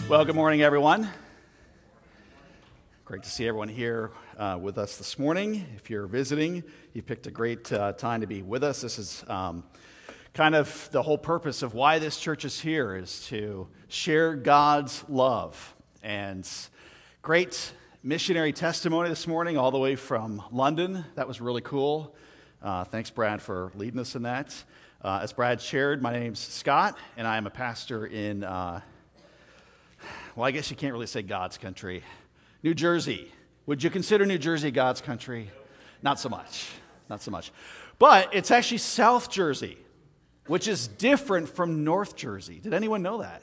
Well, good morning, everyone. Great to see everyone here with us this morning. If you're visiting, you picked a great time to be with us. This is kind of the whole purpose of why this church is here, is to share God's love. And great missionary testimony this morning, all the way from London. That was really cool. Thanks, Brad, for leading us in that. As Brad shared, my name's Scott, and I am a pastor in well, I guess you can't really say God's country. New Jersey. Would you consider New Jersey God's country? Not so much. Not so much. But it's actually South Jersey, which is different from North Jersey. Did anyone know that?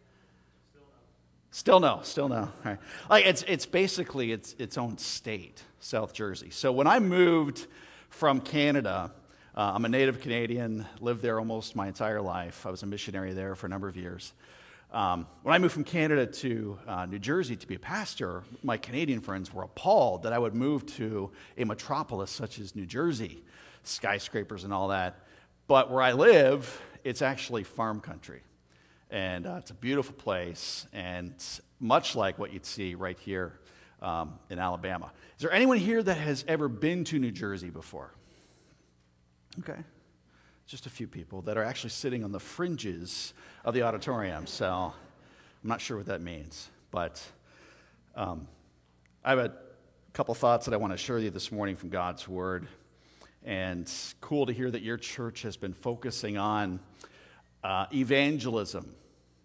Still no. All right. Like it's basically its own state, South Jersey. So when I moved from Canada, I'm a native Canadian, lived there almost my entire life. I was a missionary there for a number of years. When I moved from Canada to New Jersey to be a pastor, my Canadian friends were appalled that I would move to a metropolis such as New Jersey, skyscrapers and all that. But where I live, it's actually farm country. And it's a beautiful place, and much like what you'd see right here in Alabama. Is there anyone here that has ever been to New Jersey before? Okay. Just a few people that are actually sitting on the fringes of the auditorium, so I'm not sure what that means. But I have a couple thoughts that I want to share you this morning from God's Word. And cool to hear that your church has been focusing on evangelism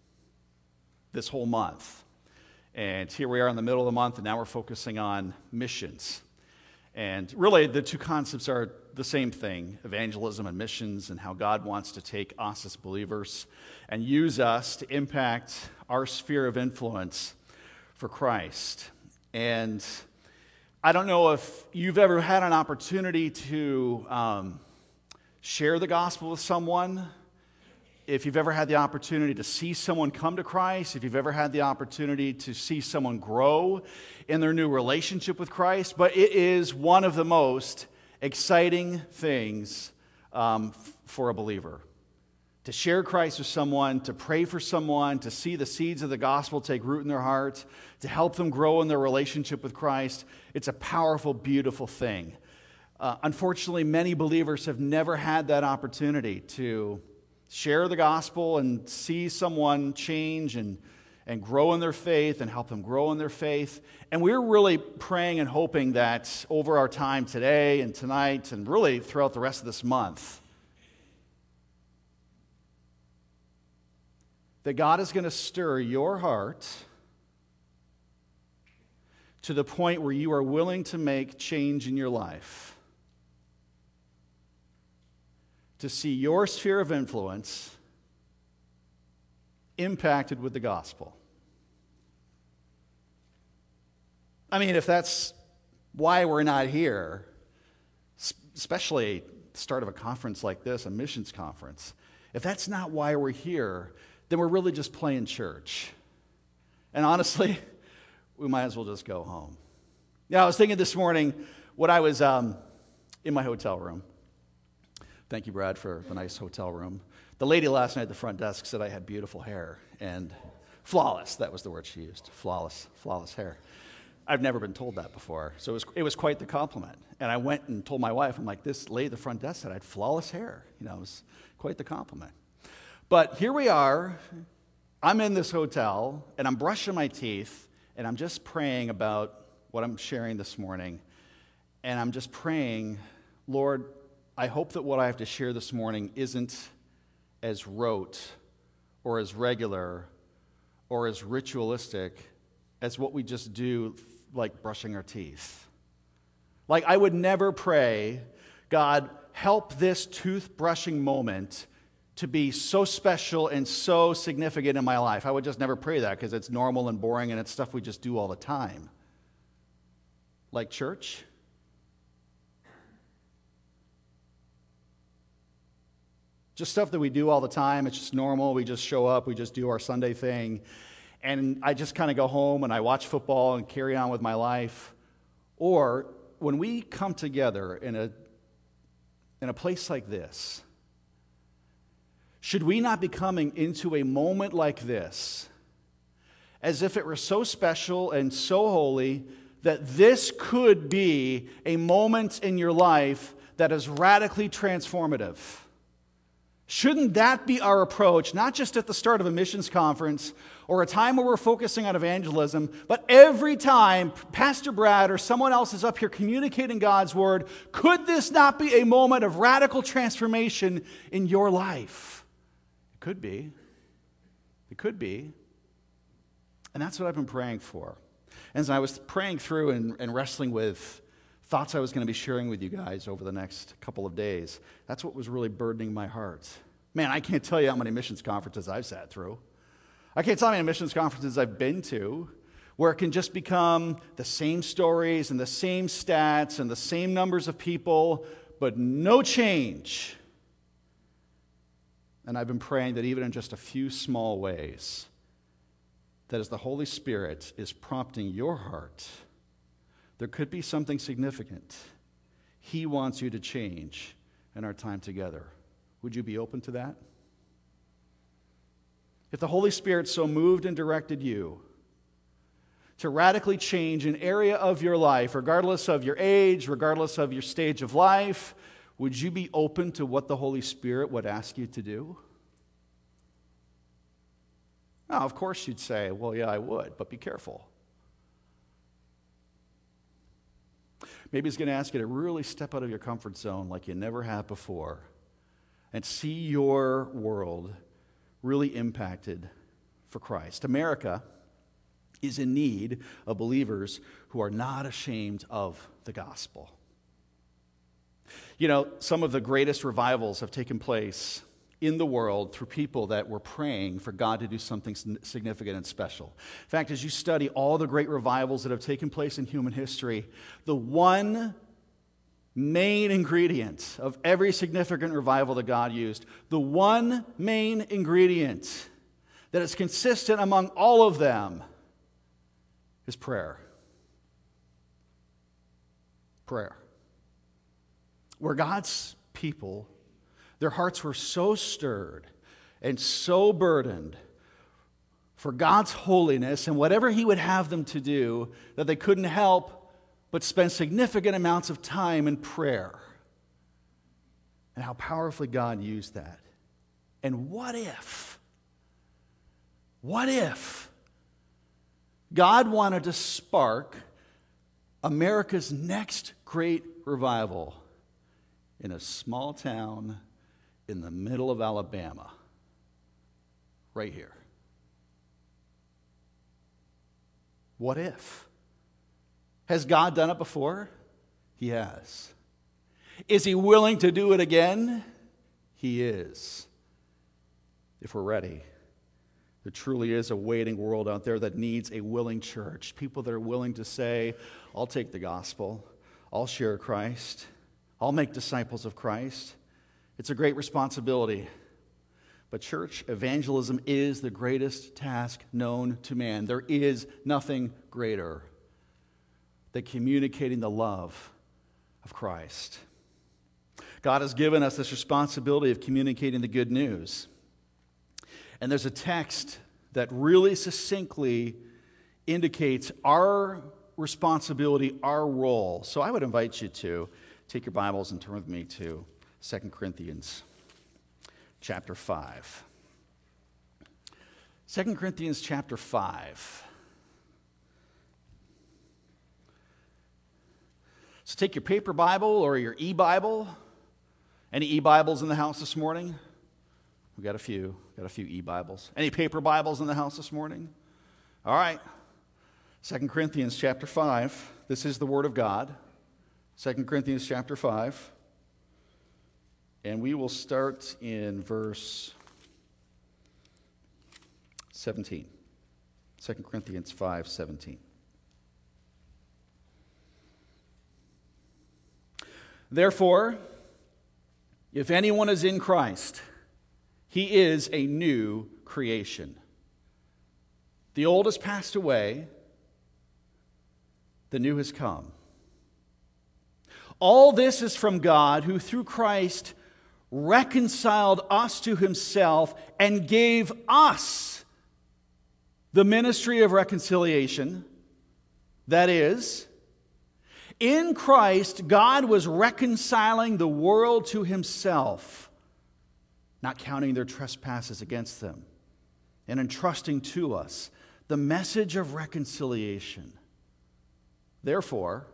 this whole month. And here we are in the middle of the month, and now we're focusing on missions. And really, the two concepts are the same thing, evangelism and missions, and how God wants to take us as believers and use us to impact our sphere of influence for Christ. And I don't know if you've ever had an opportunity to share the gospel with someone, if you've ever had the opportunity to see someone come to Christ, if you've ever had the opportunity to see someone grow in their new relationship with Christ, but it is one of the most exciting things for a believer. To share Christ with someone, to pray for someone, to see the seeds of the gospel take root in their heart, to help them grow in their relationship with Christ, it's a powerful, beautiful thing. Unfortunately, many believers have never had that opportunity to share the gospel and see someone change and grow in their faith and help them grow in their faith. And we're really praying and hoping that over our time today and tonight and really throughout the rest of this month, that God is going to stir your heart to the point where you are willing to make change in your life, to see your sphere of influence impacted with the gospel. I mean, if that's why we're not here, especially the start of a conference like this, a missions conference, if that's not why we're here, then we're really just playing church. And honestly, we might as well just go home. Yeah, I was thinking this morning when I was in my hotel room. Thank you, Brad, for the nice hotel room. The lady last night at the front desk said I had beautiful hair, and flawless, that was the word she used, flawless hair. I've never been told that before, so it was quite the compliment. And I went and told my wife, I'm like, this lady at the front desk said I had flawless hair. You know, it was quite the compliment. But here we are, I'm in this hotel, and I'm brushing my teeth, and I'm just praying about what I'm sharing this morning, and I'm just praying, Lord, I hope that what I have to share this morning isn't as rote or as regular or as ritualistic as what we just do, like brushing our teeth. Like, I would never pray, God, help this toothbrushing moment to be so special and so significant in my life. I would just never pray that because it's normal and boring and it's stuff we just do all the time. Like church. Just stuff that we do all the time. It's just normal. We just show up. We just do our Sunday thing. And I just kind of go home and I watch football and carry on with my life. Or when we come together in a place like this, should we not be coming into a moment like this as if it were so special and so holy that this could be a moment in your life that is radically transformative. Shouldn't that be our approach, not just at the start of a missions conference or a time where we're focusing on evangelism, but every time Pastor Brad or someone else is up here communicating God's word? Could this not be a moment of radical transformation in your life? It could be. It could be. And that's what I've been praying for. As I was praying through and wrestling with thoughts I was going to be sharing with you guys over the next couple of days, that's what was really burdening my heart. Man, I can't tell you how many missions conferences I've sat through. I can't tell you how many missions conferences I've been to where it can just become the same stories and the same stats and the same numbers of people, but no change. And I've been praying that even in just a few small ways, that as the Holy Spirit is prompting your heart, there could be something significant. He wants you to change in our time together. Would you be open to that? If the Holy Spirit so moved and directed you to radically change an area of your life, regardless of your age, regardless of your stage of life, would you be open to what the Holy Spirit would ask you to do? Now, of course you'd say, well, yeah, I would, but be careful. Maybe he's going to ask you to really step out of your comfort zone like you never have before and see your world really impacted for Christ. America is in need of believers who are not ashamed of the gospel. You know, some of the greatest revivals have taken place in the world through people that were praying for God to do something significant and special. In fact, as you study all the great revivals that have taken place in human history, the one main ingredient of every significant revival that God used, the one main ingredient that is consistent among all of them is prayer. Prayer. Where God's people, their hearts were so stirred and so burdened for God's holiness and whatever He would have them to do that they couldn't help but spend significant amounts of time in prayer. And how powerfully God used that. And what if God wanted to spark America's next great revival in a small town in the middle of Alabama, right here? What if? Has God done it before? He has. Is He willing to do it again? He is. If we're ready. There truly is a waiting world out there that needs a willing church. People that are willing to say, I'll take the gospel. I'll share Christ. I'll make disciples of Christ. It's a great responsibility. But church evangelism is the greatest task known to man. There is nothing greater than communicating the love of Christ. God has given us this responsibility of communicating the good news. And there's a text that really succinctly indicates our responsibility, our role. So I would invite you to take your Bibles and turn with me to 2 Corinthians chapter 5. 2 Corinthians chapter 5. So take your paper Bible or your e-Bible. Any e-Bibles in the house this morning? We've got a few e-Bibles. Any paper Bibles in the house this morning? All right. 2 Corinthians chapter 5. This is the Word of God. 2 Corinthians chapter 5. And we will start in verse 17. 2 Corinthians 5:17. Therefore, if anyone is in Christ, he is a new creation. The old has passed away, the new has come. All this is from God, who through Christ reconciled us to Himself and gave us the ministry of reconciliation. That is, in Christ, God was reconciling the world to himself, not counting their trespasses against them, and entrusting to us the message of reconciliation. Therefore,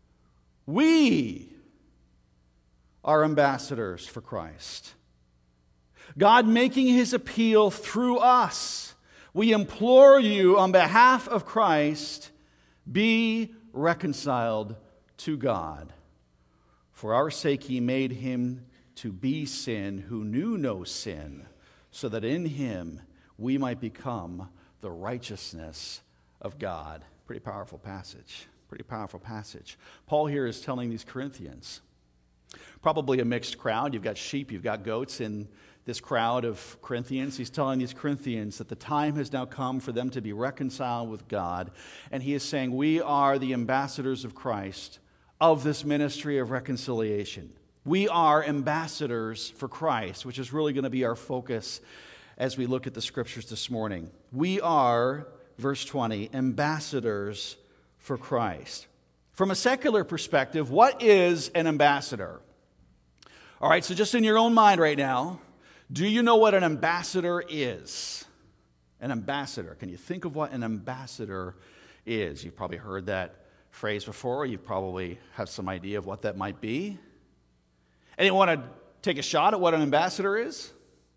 we are ambassadors for Christ, God making his appeal through us. We implore you on behalf of Christ, be reconciled to God. For our sake he made him to be sin who knew no sin, so that in him we might become the righteousness of God. Pretty powerful passage. Pretty powerful passage. Paul here is telling these Corinthians, probably a mixed crowd. You've got sheep, you've got goats in this crowd of Corinthians. He's telling these Corinthians that the time has now come for them to be reconciled with God. And he is saying, we are the ambassadors of Christ of this ministry of reconciliation. We are ambassadors for Christ, which is really going to be our focus as we look at the scriptures this morning. We are, verse 20, ambassadors for Christ. From a secular perspective, what is an ambassador? All right, so just in your own mind right now, do you know what an ambassador is? An ambassador. Can you think of what an ambassador is? You've probably heard that phrase before. You probably have some idea of what that might be. Anyone want to take a shot at what an ambassador is?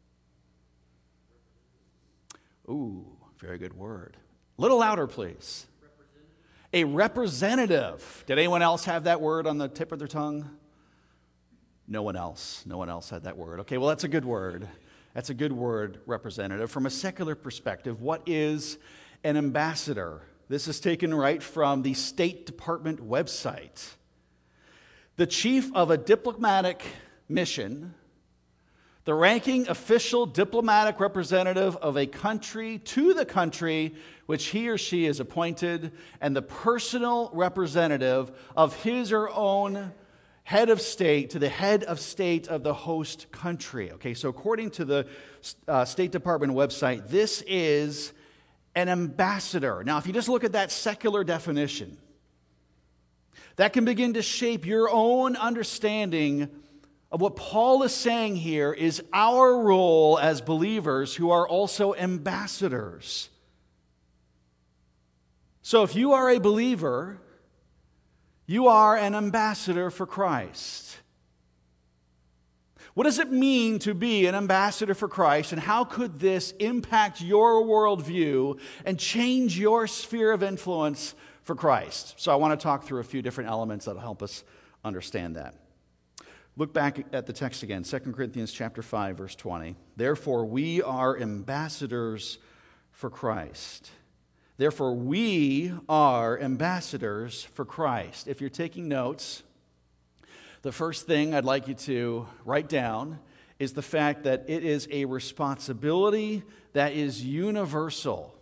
Ooh, very good word. A little louder, please. A representative. Did anyone else have that word on the tip of their tongue? No one else. No one else had that word. Okay, well, that's a good word. That's a good word, representative. From a secular perspective, what is an ambassador? This is taken right from the State Department website. The chief of a diplomatic mission, the ranking official diplomatic representative of a country to the country which he or she is appointed, and the personal representative of his or own head of state to the head of state of the host country. Okay, so according to the State Department website, this is an ambassador. Now, if you just look at that secular definition, that can begin to shape your own understanding of what Paul is saying here is our role as believers who are also ambassadors. So if you are a believer, you are an ambassador for Christ. What does it mean to be an ambassador for Christ, and how could this impact your worldview and change your sphere of influence for Christ? So I want to talk through a few different elements that will help us understand that. Look back at the text again, 2 Corinthians chapter 5, verse 20. Therefore, we are ambassadors for Christ. Therefore, we are ambassadors for Christ. If you're taking notes, the first thing I'd like you to write down is the fact that it is a responsibility that is universal.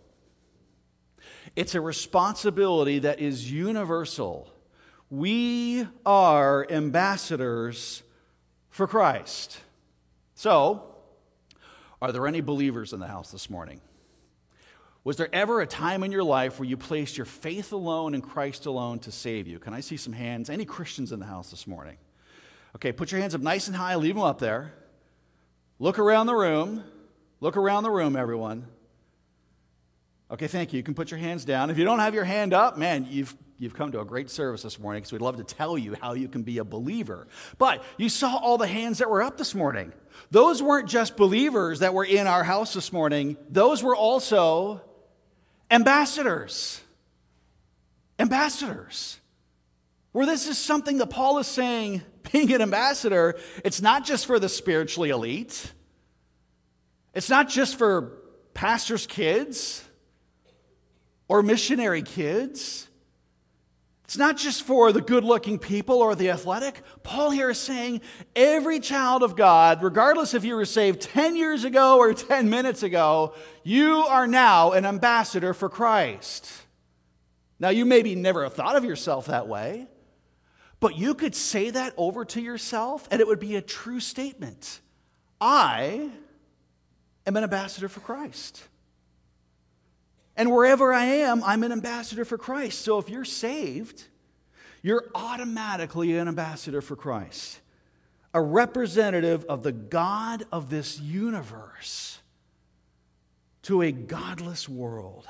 It's a responsibility that is universal. We are ambassadors for Christ. So, are there any believers in the house this morning? Was there ever a time in your life where you placed your faith alone in Christ alone to save you? Can I see some hands? Any Christians in the house this morning? Okay, put your hands up nice and high. Leave them up there. Look around the room. Look around the room, everyone. Okay, thank you. You can put your hands down. If you don't have your hand up, man, you've come to a great service this morning, because we'd love to tell you how you can be a believer. But you saw all the hands that were up this morning. Those weren't just believers that were in our house this morning. Those were also ambassadors. Ambassadors. Where this is something that Paul is saying, being an ambassador, it's not just for the spiritually elite. It's not just for pastors' kids or missionary kids. It's not just for the good-looking people or the athletic. Paul here is saying every child of God, regardless if you were saved 10 years ago or 10 minutes ago, you are now an ambassador for Christ. Now, you maybe never have thought of yourself that way, but you could say that over to yourself, and it would be a true statement. I am an ambassador for Christ. And wherever I am, I'm an ambassador for Christ. So if you're saved, you're automatically an ambassador for Christ, a representative of the God of this universe to a godless world.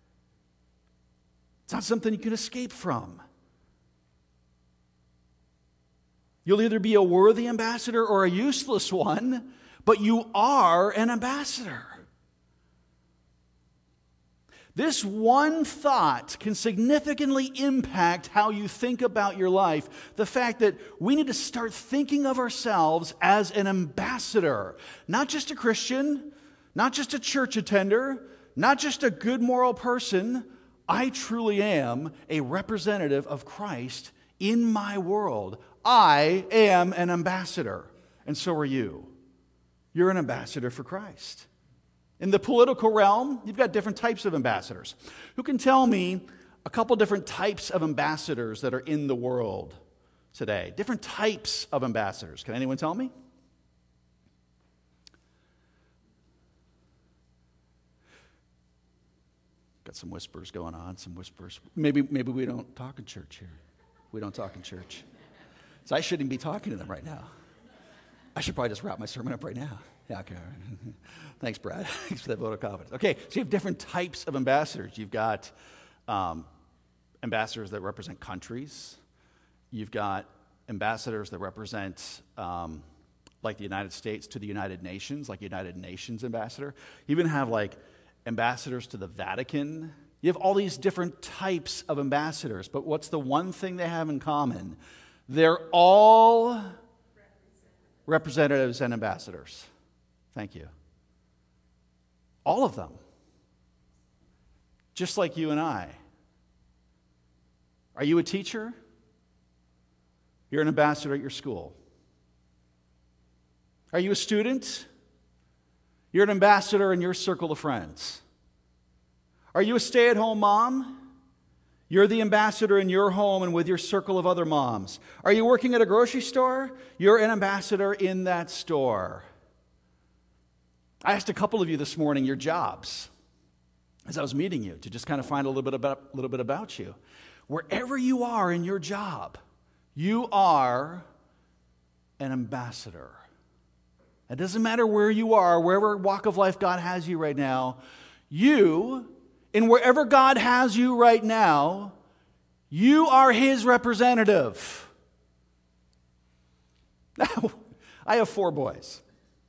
It's not something you can escape from. You'll either be a worthy ambassador or a useless one, but you are an ambassador. This one thought can significantly impact how you think about your life. The fact that we need to start thinking of ourselves as an ambassador, not just a Christian, not just a church attender, not just a good moral person. I truly am a representative of Christ in my world. I am an ambassador, and so are you. You're an ambassador for Christ. In the political realm, you've got different types of ambassadors. Who can tell me a couple different types of ambassadors that are in the world today? Different types of ambassadors. Can anyone tell me? Got some whispers going on, some whispers. Maybe we don't talk in church here. We don't talk in church. So I shouldn't be talking to them right now. I should probably just wrap my sermon up right now. Yeah, okay. Thanks, Brad. Thanks for that vote of confidence. Okay, so you have different types of ambassadors. You've got ambassadors that represent countries. You've got ambassadors that represent, like the United States to the United Nations, like United Nations ambassador. You even have like ambassadors to the Vatican. You have all these different types of ambassadors, but what's the one thing they have in common? They're all representatives and ambassadors. Thank you. All of them. Just like you and I. Are you a teacher? You're an ambassador at your school. Are you a student? You're an ambassador in your circle of friends. Are you a stay-at-home mom? You're the ambassador in your home and with your circle of other moms. Are you working at a grocery store? You're an ambassador in that store. I asked a couple of you this morning your jobs as I was meeting you to just kind of find a little bit about you. Wherever you are in your job, you are an ambassador. It doesn't matter where you are, wherever walk of life God has you right now, in wherever God has you right now, you are His representative. I have 4 boys.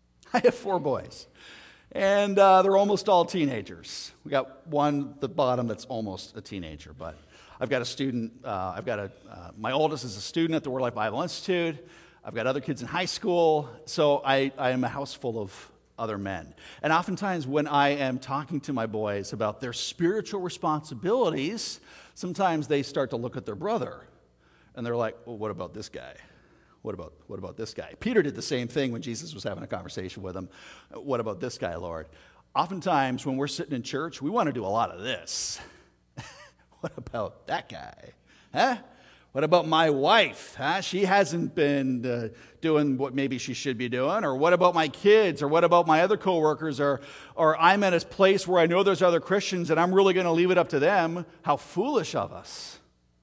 And they're almost all teenagers. We got one at the bottom that's almost a teenager, but I've got a student, my oldest is a student at the Word Life Bible Institute. I've got other kids in high school, so I am a house full of other men. And oftentimes when I am talking to my boys about their spiritual responsibilities, sometimes they start to look at their brother, and they're like, well, what about this guy? What about this guy? Peter did the same thing when Jesus was having a conversation with him. What about this guy, Lord? Oftentimes when we're sitting in church, we want to do a lot of this. What about that guy? Huh? What about my wife? Huh? She hasn't been doing what maybe she should be doing. Or what about my kids? Or what about my other coworkers? Or I'm at a place where I know there's other Christians and I'm really going to leave it up to them. How foolish of us.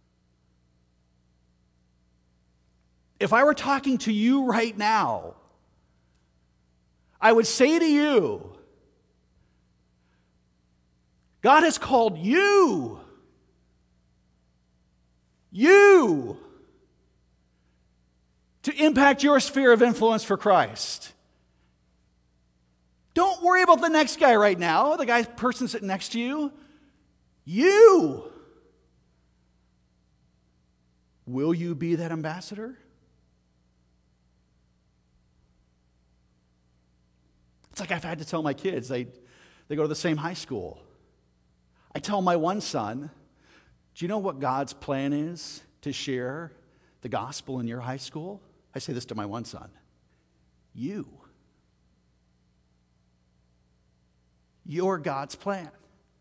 If I were talking to you right now, I would say to you, God has called you to impact your sphere of influence for Christ. Don't worry about the next guy right now, the person sitting next to you. You. Will you be that ambassador? It's like I've had to tell my kids, they go to the same high school. I tell my one son, do you know what God's plan is to share the gospel in your high school? I say this to my one son. You're God's plan.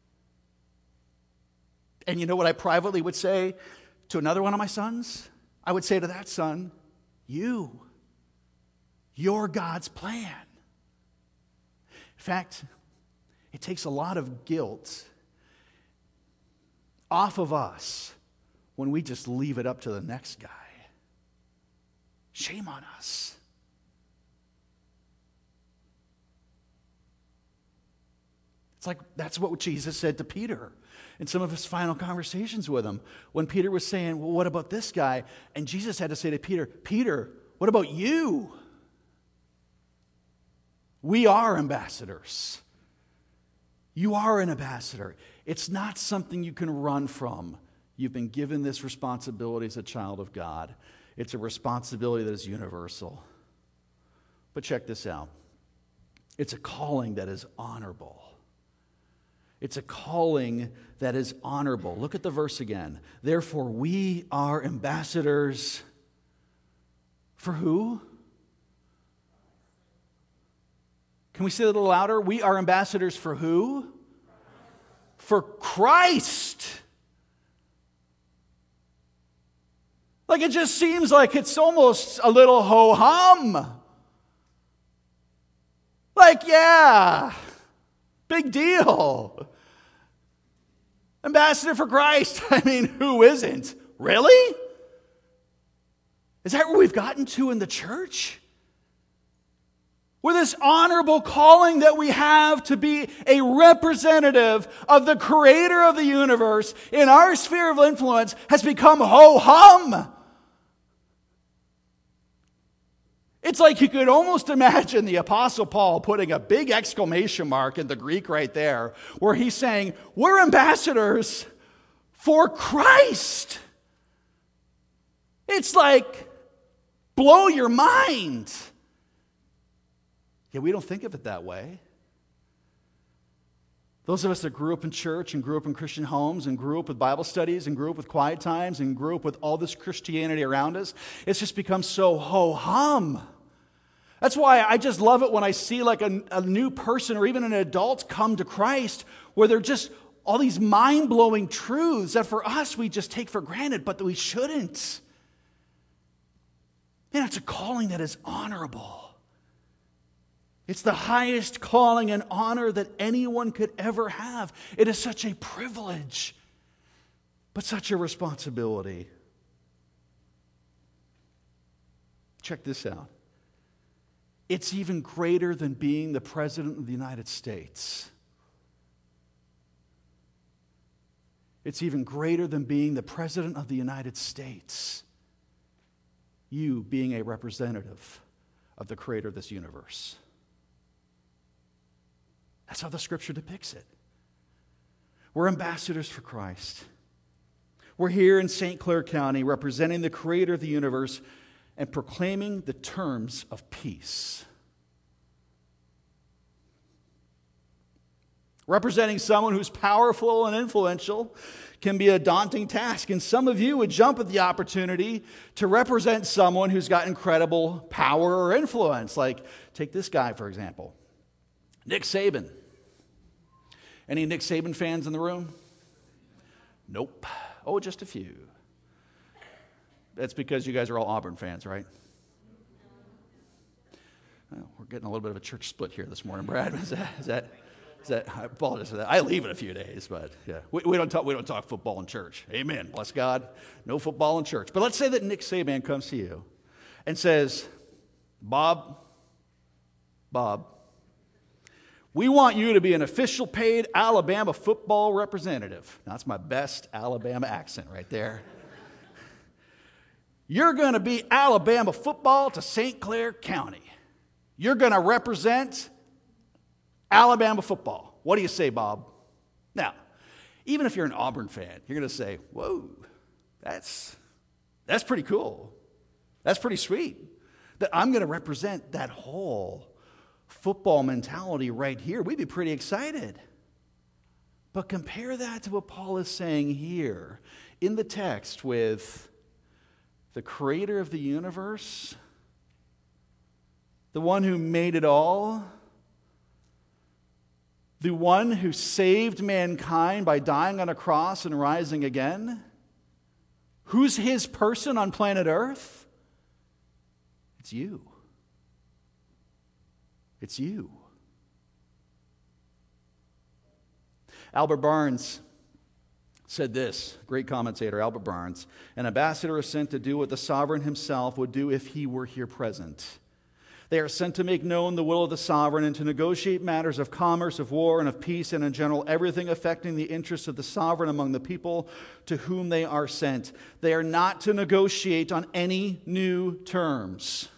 And you know what I privately would say to another one of my sons? I would say to that son, you're God's plan. In fact, it takes a lot of guilt off of us when we just leave it up to the next guy. Shame on us. It's like that's what Jesus said to Peter in some of his final conversations with him. When Peter was saying, well, what about this guy? And Jesus had to say to Peter, Peter, what about you? We are ambassadors. You are an ambassador. It's not something you can run from. You've been given this responsibility as a child of God. It's a responsibility that is universal. But check this out. It's a calling that is honorable. It's a calling that is honorable. Look at the verse again. Therefore, we are ambassadors for who? Can we say it a little louder? We are ambassadors for who? For Christ. Like it just seems like it's almost a little ho-hum. Like, yeah, big deal. Ambassador for Christ. I mean, who isn't? Really? Is that where we've gotten to in the church? Where this honorable calling that we have to be a representative of the creator of the universe in our sphere of influence has become ho-hum. It's like you could almost imagine the Apostle Paul putting a big exclamation mark in the Greek right there, where he's saying, we're ambassadors for Christ. It's like, blow your mind. Yeah, we don't think of it that way. Those of us that grew up in church and grew up in Christian homes and grew up with Bible studies and grew up with quiet times and grew up with all this Christianity around us, it's just become so ho-hum. That's why I just love it when I see like a new person or even an adult come to Christ where they're just all these mind-blowing truths that for us we just take for granted, but that we shouldn't. Man, it's a calling that is honorable. It's the highest calling and honor that anyone could ever have. It is such a privilege, but such a responsibility. Check this out. It's even greater than being the President of the United States. It's even greater than being the President of the United States. You being a representative of the creator of this universe. That's how the scripture depicts it. We're ambassadors for Christ. We're here in St. Clair County representing the creator of the universe and proclaiming the terms of peace. Representing someone who's powerful and influential can be a daunting task. And some of you would jump at the opportunity to represent someone who's got incredible power or influence. Like, take this guy, for example. Nick Saban. Any Nick Saban fans in the room? Nope. Oh, just a few. That's because you guys are all Auburn fans, right? Well, we're getting a little bit of a church split here this morning, Brad. Is that? I apologize for that. I leave in a few days, but yeah, we don't talk football in church. Amen. Bless God. No football in church. But let's say that Nick Saban comes to you and says, Bob, we want you to be an official paid Alabama football representative. Now, that's my best Alabama accent right there. You're going to be Alabama football to St. Clair County. You're going to represent Alabama football. What do you say, Bob? Now, even if you're an Auburn fan, you're going to say, whoa, that's pretty cool. That's pretty sweet. That I'm going to represent that whole football mentality right here. We'd be pretty excited. But compare that to what Paul is saying here in the text with the creator of the universe, the one who made it all, the one who saved mankind by dying on a cross and rising again. Who's his person on planet Earth? It's you. It's you. Albert Barnes, said this, great commentator Albert Barnes: an ambassador is sent to do what the sovereign himself would do if he were here present. They are sent to make known the will of the sovereign and to negotiate matters of commerce, of war, and of peace, and in general everything affecting the interests of the sovereign among the people to whom they are sent. They are not to negotiate on any new terms,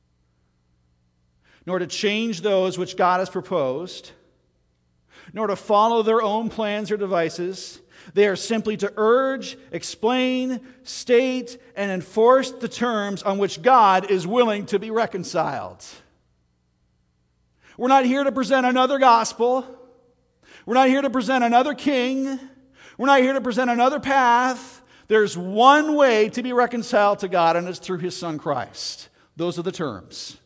nor to change those which God has proposed, nor to follow their own plans or devices. They are simply to urge, explain, state, and enforce the terms on which God is willing to be reconciled. We're not here to present another gospel. We're not here to present another king. We're not here to present another path. There's one way to be reconciled to God, and it's through His Son Christ. Those are the terms.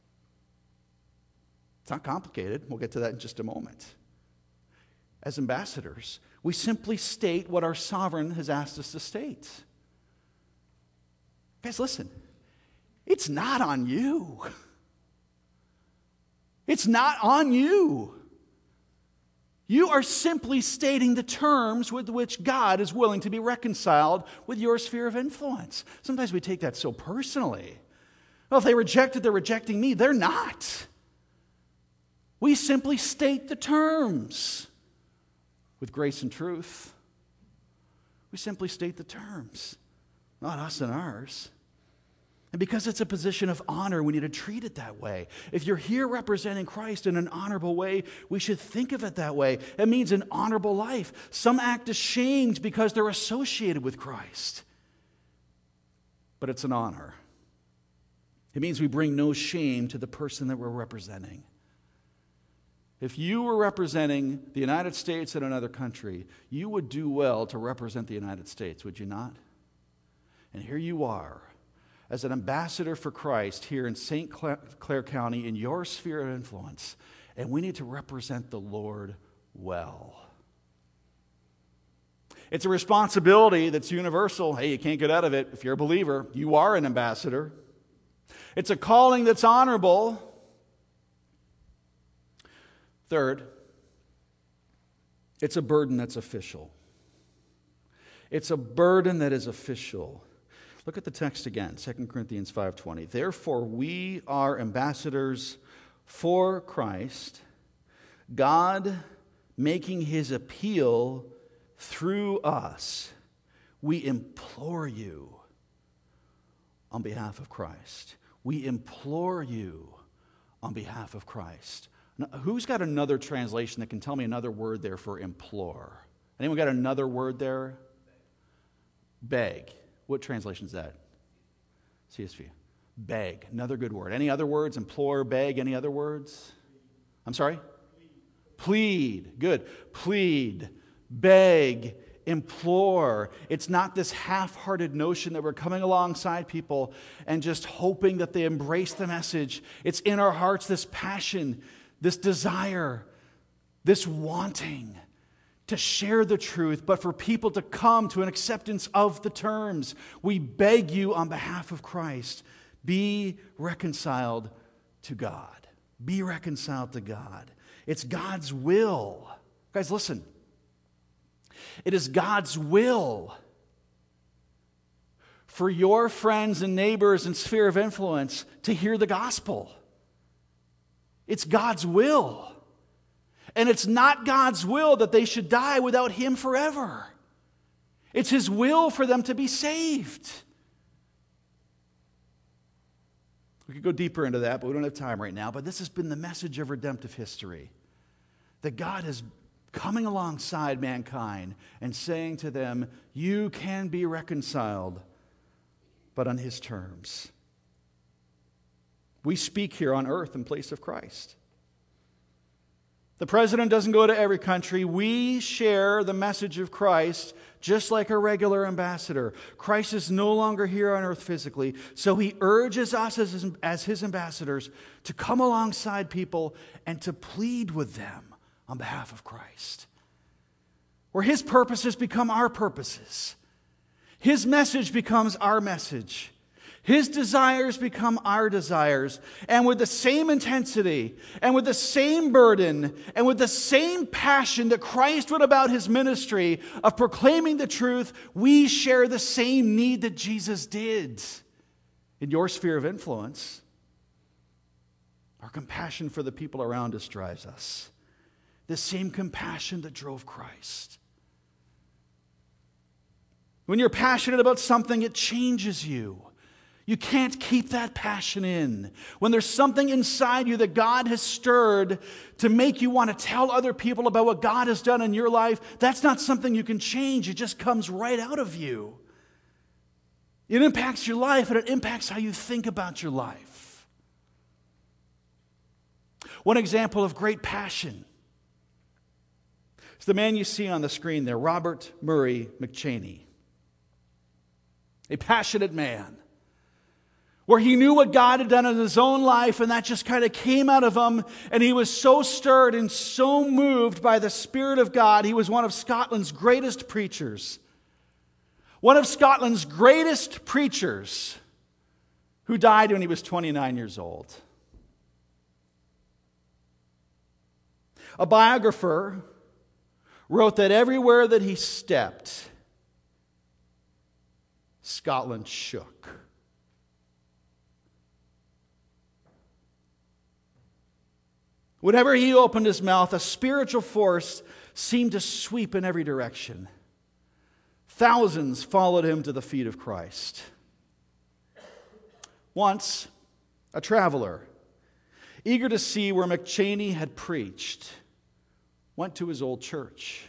It's not complicated. We'll get to that in just a moment. As ambassadors, we simply state what our sovereign has asked us to state. Guys, listen. It's not on you. It's not on you. You are simply stating the terms with which God is willing to be reconciled with your sphere of influence. Sometimes we take that so personally. Well, if they rejected, they're rejecting me. They're not. We simply state the terms. With grace and truth, we simply state the terms, not us and ours. And because it's a position of honor, we need to treat it that way. If you're here representing Christ in an honorable way, we should think of it that way. It means an honorable life. Some act ashamed because they're associated with Christ. But it's an honor. It means we bring no shame to the person that we're representing. If you were representing the United States in another country, you would do well to represent the United States, would you not? And here you are, as an ambassador for Christ here in St. Clair County, in your sphere of influence, and we need to represent the Lord well. It's a responsibility that's universal. Hey, you can't get out of it. If you're a believer, you are an ambassador. It's a calling that's honorable. Third, it's a burden that's official. It's a burden that is official. Look at the text again, 2 Corinthians 5:20. Therefore, we are ambassadors for Christ, God making His appeal through us. We implore you on behalf of Christ. We implore you on behalf of Christ. Now, who's got another translation that can tell me another word there for implore? Anyone got another word there? Beg. What translation is that? CSV. Beg. Another good word. Any other words? Implore, beg. Any other words? I'm sorry? Plead. Good. Plead. Beg. Implore. It's not this half-hearted notion that we're coming alongside people and just hoping that they embrace the message. It's in our hearts, this passion, this desire, this wanting to share the truth, but for people to come to an acceptance of the terms. We beg you on behalf of Christ, be reconciled to God. Be reconciled to God. It's God's will. Guys, listen. It is God's will for your friends and neighbors and sphere of influence to hear the gospel. It's God's will. And it's not God's will that they should die without Him forever. It's His will for them to be saved. We could go deeper into that, but we don't have time right now. But this has been the message of redemptive history. That God is coming alongside mankind and saying to them, you can be reconciled, but on His terms. We speak here on earth in place of Christ. The president doesn't go to every country. We share the message of Christ just like a regular ambassador. Christ is no longer here on earth physically, so He urges us as His ambassadors to come alongside people and to plead with them on behalf of Christ. Where His purposes become our purposes. His message becomes our message. His desires become our desires. And with the same intensity, and with the same burden, and with the same passion that Christ went about his ministry of proclaiming the truth, we share the same need that Jesus did. In your sphere of influence, our compassion for the people around us drives us. The same compassion that drove Christ. When you're passionate about something, it changes you. You can't keep that passion in. When there's something inside you that God has stirred to make you want to tell other people about what God has done in your life, that's not something you can change. It just comes right out of you. It impacts your life, and it impacts how you think about your life. One example of great passion is the man you see on the screen there, Robert Murray McCheyne. A passionate man, where he knew what God had done in his own life, and that just kind of came out of him, and he was so stirred and so moved by the Spirit of God. He was one of Scotland's greatest preachers. One of Scotland's greatest preachers who died when he was 29 years old. A biographer wrote that everywhere that he stepped, Scotland shook. Whenever he opened his mouth, a spiritual force seemed to sweep in every direction. Thousands followed him to the feet of Christ. Once, a traveler, eager to see where McCheyne had preached, went to his old church.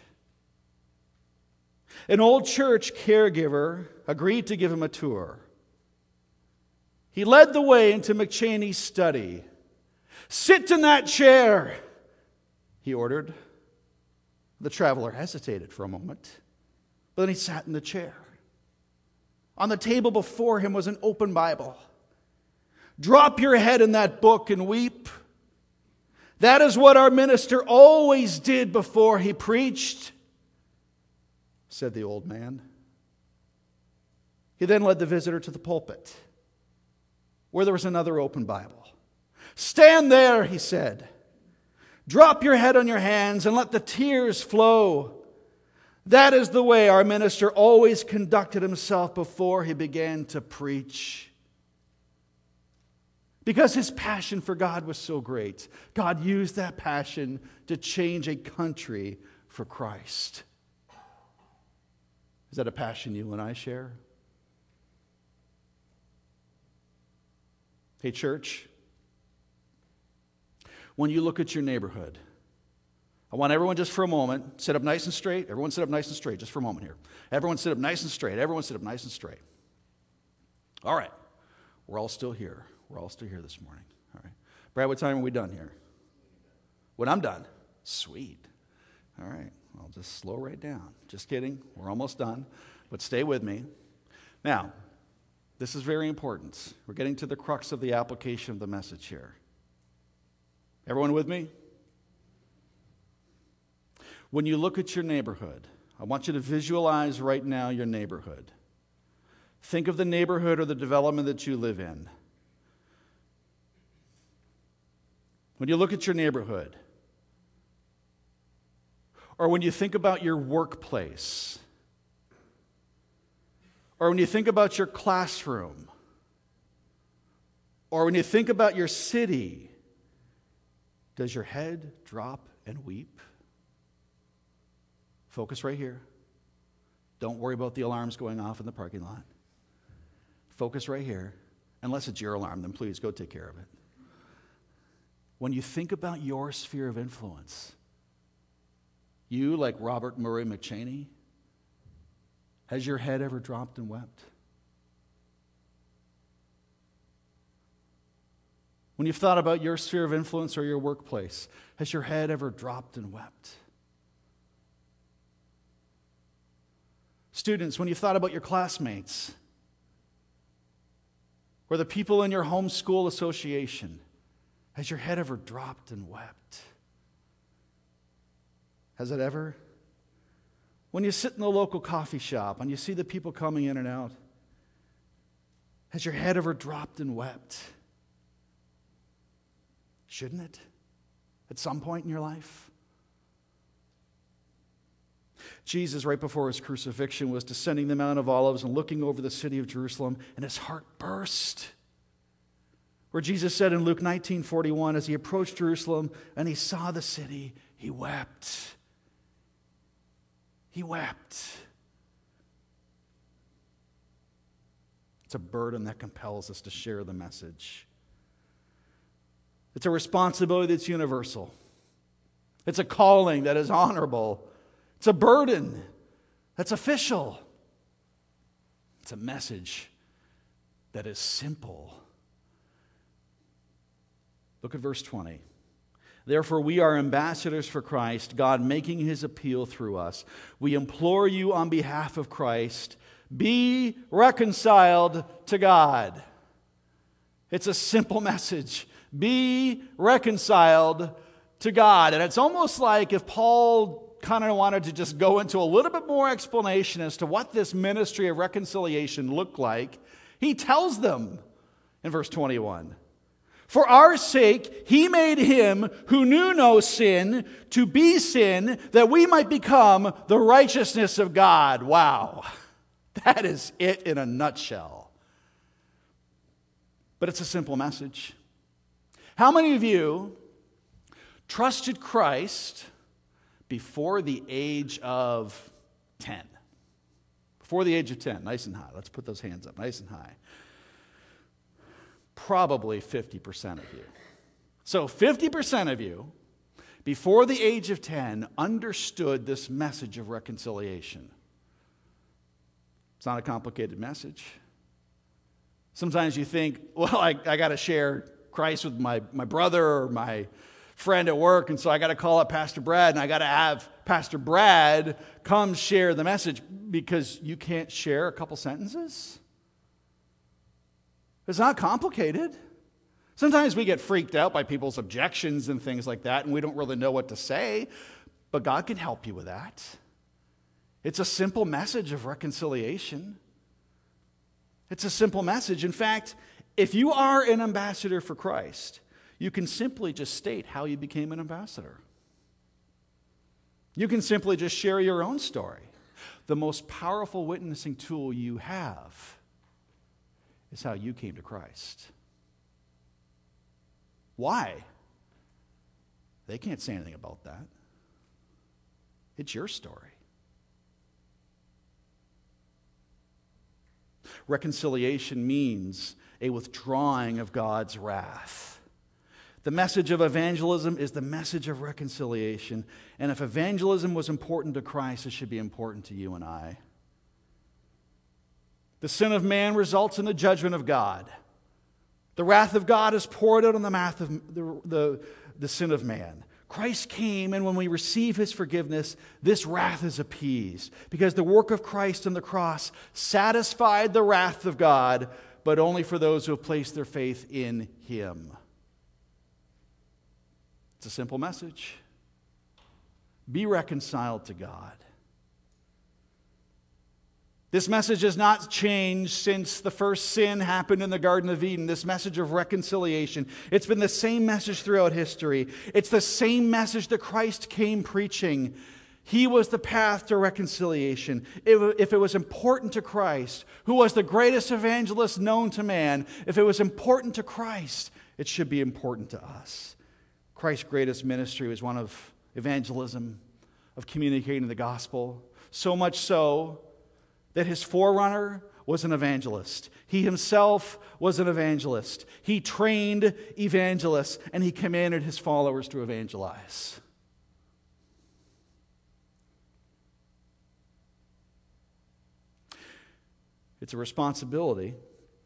An old church caregiver agreed to give him a tour. He led the way into McCheyne's study. "Sit in that chair," he ordered. The traveler hesitated for a moment, but then he sat in the chair. On the table before him was an open Bible. "Drop your head in that book and weep. That is what our minister always did before he preached," said the old man. He then led the visitor to the pulpit, where there was another open Bible. "Stand there," he said. "Drop your head on your hands and let the tears flow. That is the way our minister always conducted himself before he began to preach." Because his passion for God was so great, God used that passion to change a country for Christ. Is that a passion you and I share? Hey, church, when you look at your neighborhood, I want everyone just for a moment, sit up nice and straight. Everyone sit up nice and straight just for a moment here. Everyone sit up nice and straight. Everyone sit up nice and straight. All right. We're all still here. We're all still here this morning. All right. Brad, what time are we done here? When I'm done? Sweet. All right. I'll just slow right down. Just kidding. We're almost done. But stay with me. Now, this is very important. We're getting to the crux of the application of the message here. Everyone with me? When you look at your neighborhood, I want you to visualize right now your neighborhood. Think of the neighborhood or the development that you live in. When you look at your neighborhood, or when you think about your workplace, or when you think about your classroom, or when you think about your city, does your head drop and weep? Focus right here. Don't worry about the alarms going off in the parking lot. Focus right here. Unless it's your alarm, then please go take care of it. When you think about your sphere of influence, you, like Robert Murray McCheyne, has your head ever dropped and wept? When you've thought about your sphere of influence or your workplace, has your head ever dropped and wept? Students, when you've thought about your classmates or the people in your homeschool association, has your head ever dropped and wept? Has it ever? When you sit in the local coffee shop and you see the people coming in and out, Has your head ever dropped and wept? Shouldn't it? At some point in your life? Jesus, right before his crucifixion, was descending the Mount of Olives and looking over the city of Jerusalem, and his heart burst. Where Jesus said in Luke 19:41, as he approached Jerusalem and he saw the city, he wept. He wept. It's a burden that compels us to share the message. It's a responsibility that's universal. It's a calling that is honorable. It's a burden that's official. It's a message that is simple. Look at verse 20. Therefore, we are ambassadors for Christ, God making his appeal through us. We implore you on behalf of Christ, be reconciled to God. It's a simple message. Be reconciled to God. And it's almost like if Paul kind of wanted to just go into a little bit more explanation as to what this ministry of reconciliation looked like, he tells them in verse 21. For our sake, he made him who knew no sin to be sin, that we might become the righteousness of God. Wow. That is it in a nutshell. But it's a simple message. How many of you trusted Christ before the age of 10? Before the age of 10, nice and high. Let's put those hands up, nice and high. Probably 50% of you. So 50% of you, before the age of 10, understood this message of reconciliation. It's not a complicated message. Sometimes you think, well, I got to share Christ with my brother or my friend at work, and so I got to call up Pastor Brad, and I got to have Pastor Brad come share the message because you can't share a couple sentences. It's not complicated. Sometimes we get freaked out by people's objections and things like that, and we don't really know what to say, but God can help you with that. It's a simple message of reconciliation. It's a simple message. In fact, if you are an ambassador for Christ, you can simply just state how you became an ambassador. You can simply just share your own story. The most powerful witnessing tool you have is how you came to Christ. Why? They can't say anything about that. It's your story. Reconciliation means a withdrawing of God's wrath. The message of evangelism is the message of reconciliation. And if evangelism was important to Christ, it should be important to you and I. The sin of man results in the judgment of God. The wrath of God is poured out on the sin of man. Christ came, and when we receive his forgiveness, this wrath is appeased. Because the work of Christ on the cross satisfied the wrath of God, but only for those who have placed their faith in him. It's a simple message. Be reconciled to God. This message has not changed since the first sin happened in the Garden of Eden. This message of reconciliation. It's been the same message throughout history. It's the same message that Christ came preaching. He was the path to reconciliation. If it was important to Christ, who was the greatest evangelist known to man, if it was important to Christ, it should be important to us. Christ's greatest ministry was one of evangelism, of communicating the gospel. So much so that his forerunner was an evangelist. He himself was an evangelist. He trained evangelists, and he commanded his followers to evangelize. It's a responsibility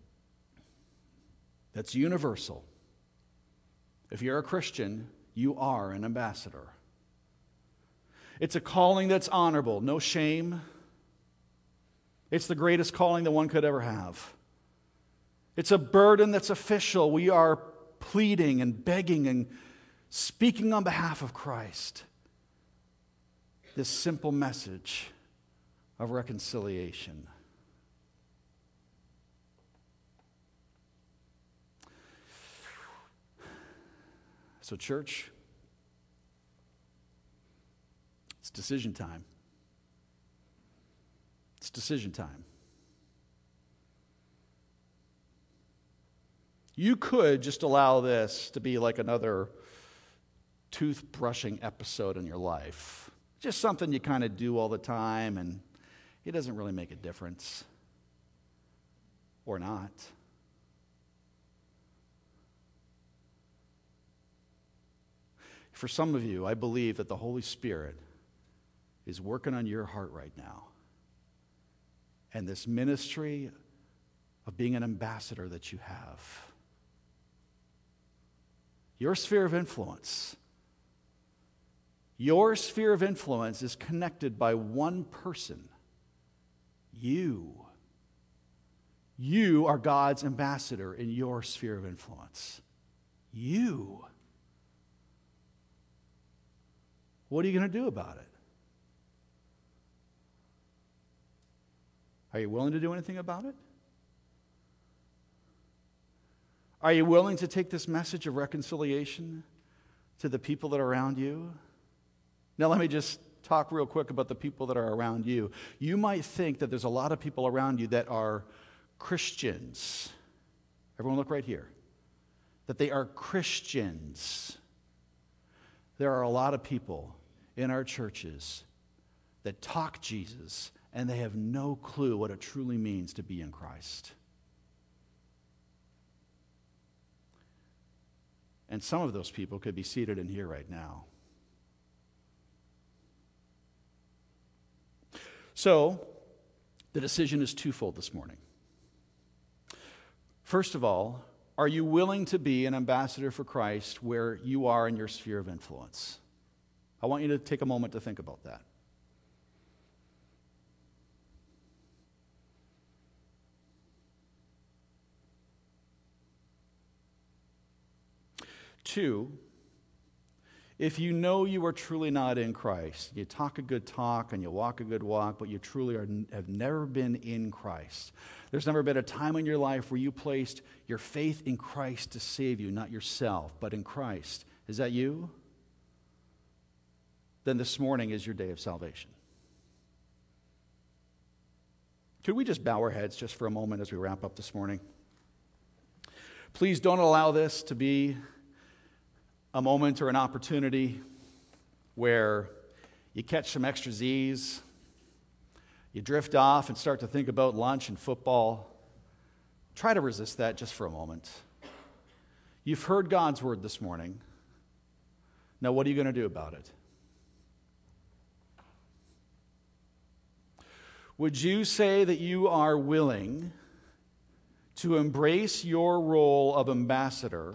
that's universal. If you're a Christian, you are an ambassador. It's a calling that's honorable, no shame. It's the greatest calling that one could ever have. It's a burden that's official. We are pleading and begging and speaking on behalf of Christ. This simple message of reconciliation. So, church, it's decision time. It's decision time. You could just allow this to be like another toothbrushing episode in your life. Just something you kind of do all the time, and it doesn't really make a difference. Or not. For some of you, I believe that the Holy Spirit is working on your heart right now. And this ministry of being an ambassador that you have. Your sphere of influence. Your sphere of influence is connected by one person. You. You are God's ambassador in your sphere of influence. You. What are you going to do about it? Are you willing to do anything about it? Are you willing to take this message of reconciliation to the people that are around you? Now, let me just talk real quick about the people that are around you. You might think that there's a lot of people around you that are Christians. Everyone look right here. That they are Christians. There are a lot of people in our churches that talk Jesus and they have no clue what it truly means to be in Christ. And some of those people could be seated in here right now. So, the decision is twofold this morning. First of all, are you willing to be an ambassador for Christ where you are in your sphere of influence? I want you to take a moment to think about that. Two, if you know you are truly not in Christ, you talk a good talk and you walk a good walk, but you truly have never been in Christ. There's never been a time in your life where you placed your faith in Christ to save you, not yourself, but in Christ. Is that you? Then this morning is your day of salvation. Could we just bow our heads just for a moment as we wrap up this morning? Please don't allow this to be a moment or an opportunity where you catch some extra Z's, you drift off and start to think about lunch and football. Try to resist that just for a moment. You've heard God's word this morning. Now, what are you going to do about it? Would you say that you are willing to embrace your role of ambassador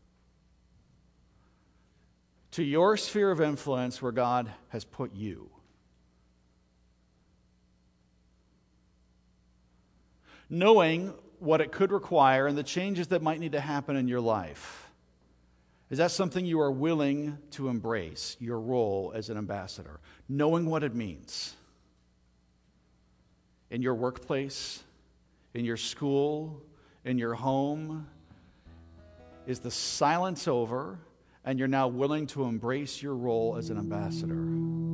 to your sphere of influence where God has put you? Knowing what it could require and the changes that might need to happen in your life. Is that something you are willing to embrace, your role as an ambassador? Knowing what it means. In your workplace, in your school, in your home. Is the silence over? And you're now willing to embrace your role as an ambassador.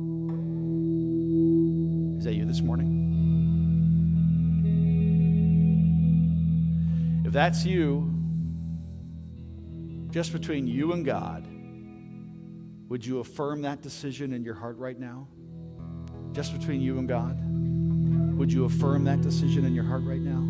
Is that you this morning? If that's you, just between you and God, would you affirm that decision in your heart right now? Just between you and God? Would you affirm that decision in your heart right now?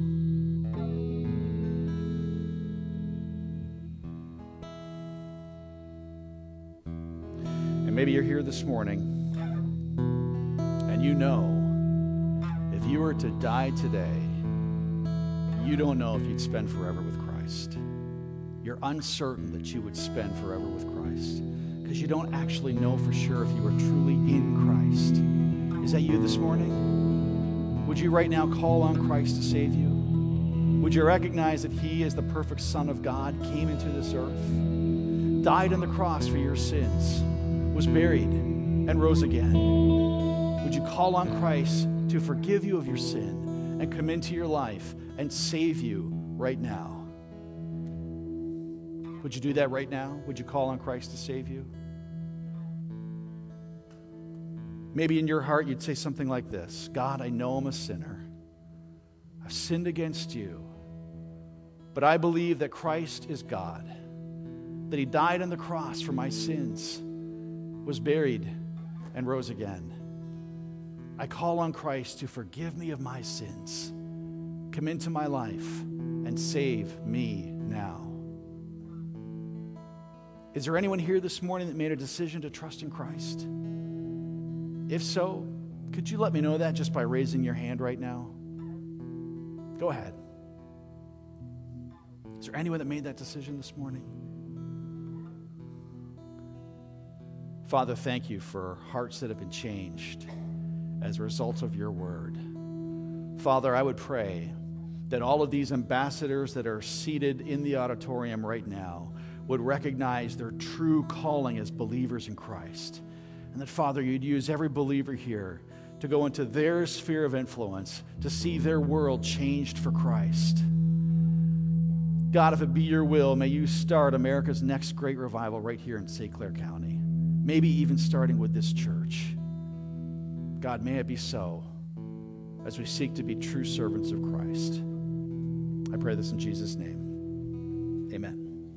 Maybe you're here this morning and you know if you were to die today, you don't know if you'd spend forever with Christ. You're uncertain that you would spend forever with Christ because you don't actually know for sure if you are truly in Christ. Is that you this morning? Would you right now call on Christ to save you? Would you recognize that He is the perfect Son of God, came into this earth, died on the cross for your sins, was buried, and rose again? Would you call on Christ to forgive you of your sin and come into your life and save you right now? Would you do that right now? Would you call on Christ to save you? Maybe in your heart you'd say something like this: God, I know I'm a sinner. I've sinned against you. But I believe that Christ is God, that he died on the cross for my sins, was buried, and rose again. I call on Christ to forgive me of my sins, come into my life, and save me now. Is there anyone here this morning that made a decision to trust in Christ? If so, could you let me know that just by raising your hand right now? Go ahead. Is there anyone that made that decision this morning? Father, thank you for hearts that have been changed as a result of your word. Father, I would pray that all of these ambassadors that are seated in the auditorium right now would recognize their true calling as believers in Christ. And that, Father, you'd use every believer here to go into their sphere of influence to see their world changed for Christ. God, if it be your will, may you start America's next great revival right here in St. Clair County. Maybe even starting with this church. God, may it be so as we seek to be true servants of Christ. I pray this in Jesus' name. Amen.